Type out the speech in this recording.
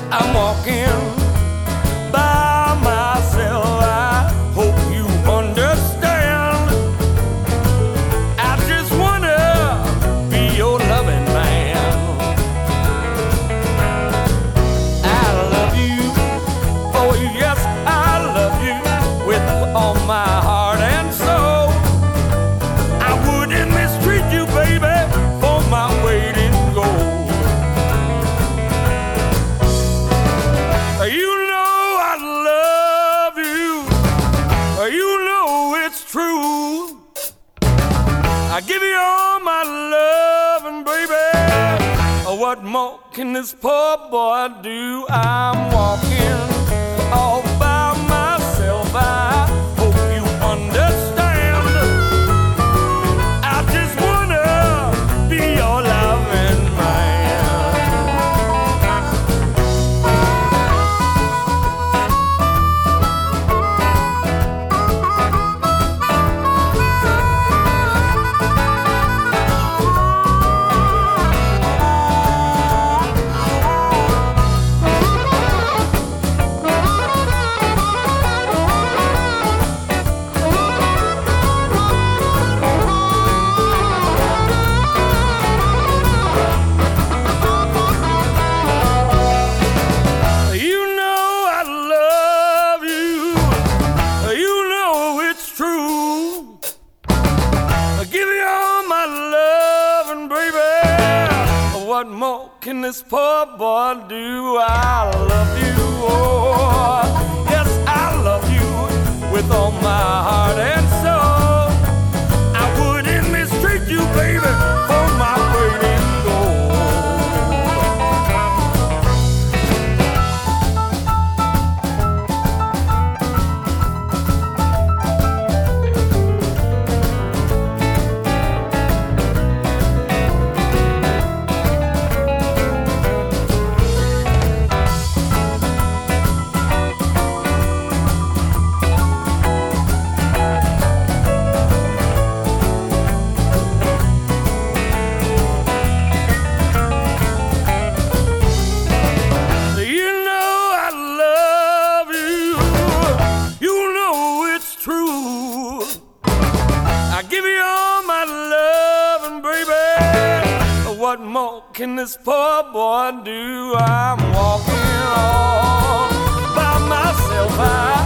I'm walking by myself. I hope you understand. I just wanna be your loving man. I love you, oh yes, I love you with all my heart and soul. I wouldn't mistreat you, baby, for my weight in gold. You know I love you. You know it's true. I give you all my love, and baby, what more can this poor boy do? I'm walking all by myself. I hope you understand. I just wanna be your loving man. What more can this poor boy do? I love you, oh, yes, I love you with all my heart and soul. I wouldn't mistreat you, baby, for my weight in what more can this poor boy do? I'm walking all by myself.